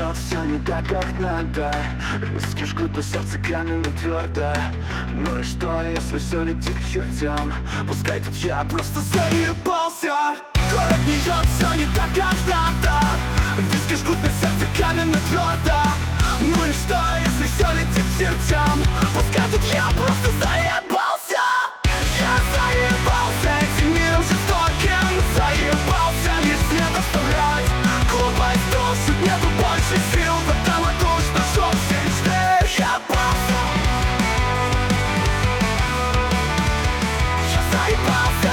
идет все не так, как надо. Риски жгут, но сердце каменно твердо. Ну и что, если все летит к чертям? Пускай тут я просто заебался. Город не идет все не так, как надо. Риски жгут, но сердце каменно твердо. Ну и что, если все летит к чертям? Пускай тут я просто заебался. Я заебался этим миром жестоким. Заебался лишь след оставлять. Глупость душит, нету больше сил. Потому душно, что все мечты. Я просто заебался.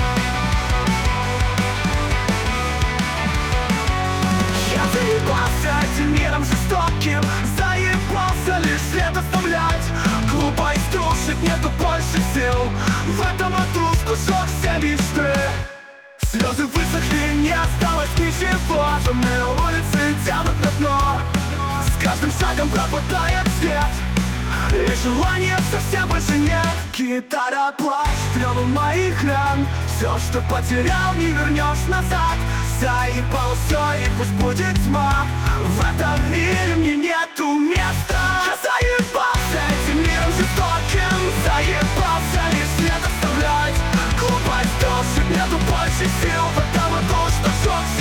Я заебался этим миром жестоким. Заебался лишь след оставлять. Глупость душит, нету больше сил. В этом аду вкусок все мечты. Слезы высохли, не осталось ничего. Темные улицы тянут на дно. С каждым шагом пропадает свет, и желания совсем больше нет. Гитара плачет, реву моих ран. Все, что потерял, не вернешь назад. Заебал все, и пусть будет тьма. В этом мире мне нету места. Я заебался этим миром жестоким. Заебался лишь след оставлять. Глупость душит, нету больше сил. Потому что шок